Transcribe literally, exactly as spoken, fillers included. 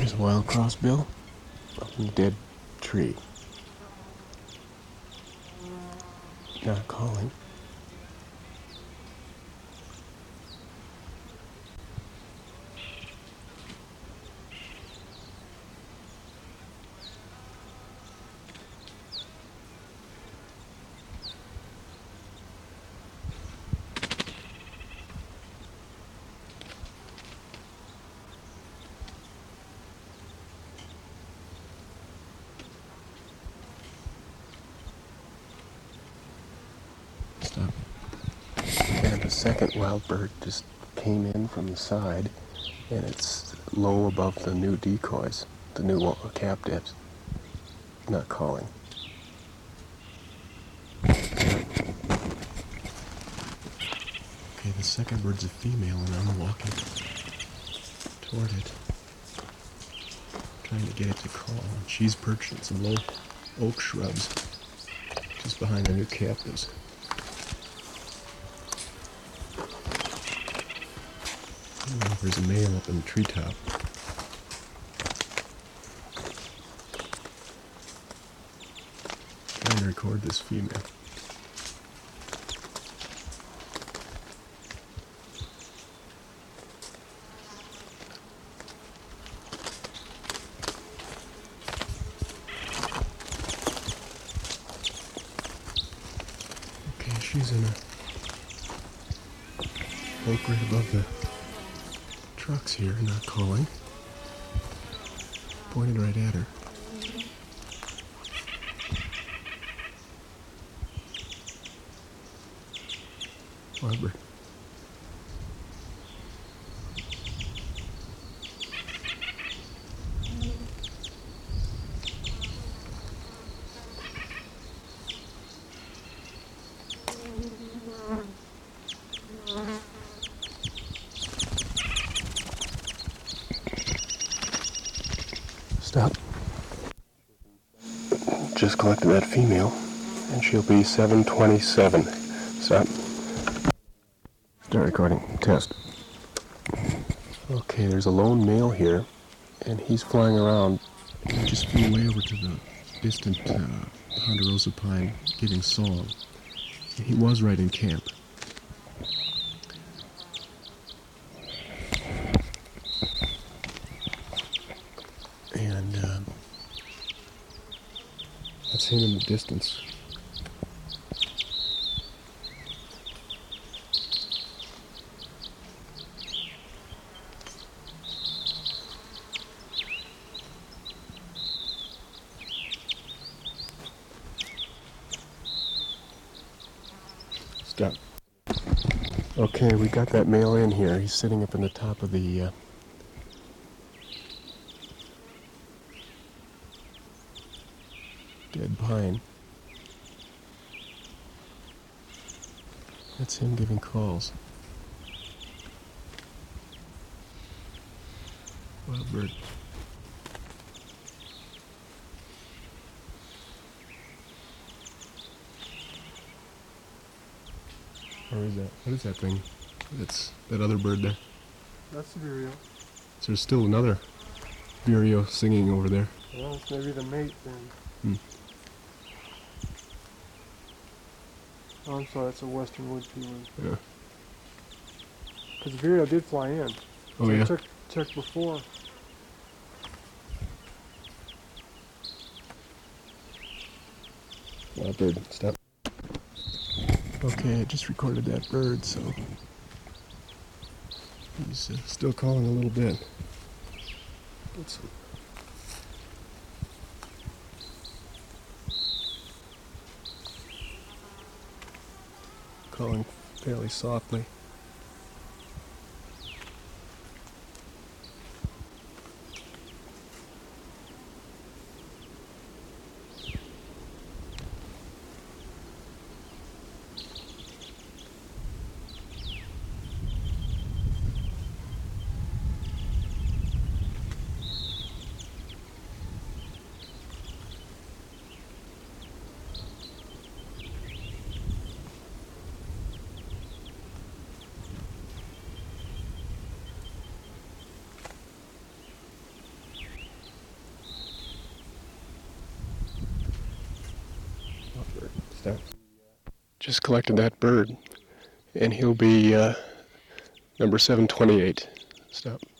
There's a wild crossbill up in a dead tree. Not calling. Stop. And the second wild bird just came in from the side, and it's low above the new decoys, the new uh, captives. Not calling. Okay, the second bird's a female, and I'm walking toward it, trying to get it to call. She's perched in some low oak shrubs just behind the new captives. Oh, there's a male up in the treetop. Trying to record this female. Okay, she's in a oak right above the trucks here, not calling. Pointed right at her. Wild bird. Stop. Just collected that female, and she'll be seven twenty-seven. Stop. Start recording. Test. Okay, there's a lone male here, and he's flying around. He just flew way over to the distant uh, Ponderosa Pine giving song. He was right in camp. And uh, that's him in the distance. Stop. Okay, we got that male in here. He's sitting up in the top of the uh, dead pine. That's him giving calls. Wild bird. Or is that? What is that thing? That's that other bird there. That's the vireo. So there's still another vireo singing over there. Well, it's maybe the mate then. Hmm. Oh, I'm sorry, it's a western wood peewee. Yeah. Because the vireo did fly in. Oh so yeah. I checked, checked before. Wild bird. Stop. Okay, I just recorded that bird, so he's uh, still calling a little bit. Let's calling fairly softly. Stop. Just collected that bird, and he'll be uh, number seven twenty-eight. Stop.